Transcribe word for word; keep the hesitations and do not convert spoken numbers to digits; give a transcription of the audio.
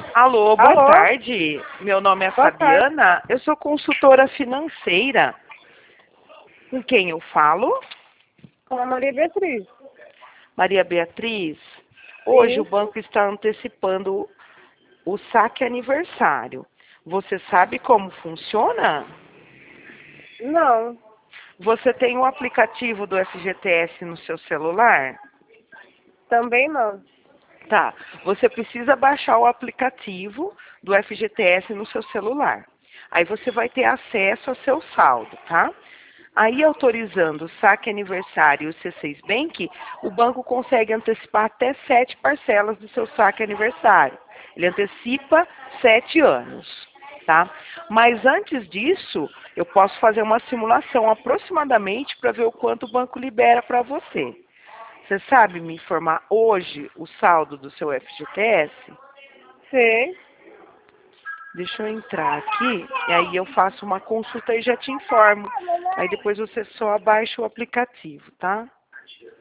Alô, boa Alô, tarde. Meu nome é boa tarde. Fabiana, eu sou consultora financeira. Com quem eu falo? Com a Maria Beatriz. Maria Beatriz. Hoje o Isso. banco está antecipando o saque aniversário. Você sabe como funciona? Não, Você tem o aplicativo do F G T S no seu celular? também não. Tá. Você precisa baixar o aplicativo do F G T S no seu celular. Aí você vai ter acesso ao seu saldo, tá? Aí, autorizando o saque aniversário e o C seis Bank, o banco consegue antecipar até sete parcelas do seu saque aniversário. Ele antecipa sete anos, tá? Mas antes disso, eu posso fazer uma simulação aproximadamente para ver o quanto o banco libera para você. Você sabe me informar hoje o saldo do seu F G T S? Sei. Deixa eu entrar aqui, e aí eu faço uma consulta e já te informo. Aí depois você só abaixa o aplicativo, tá?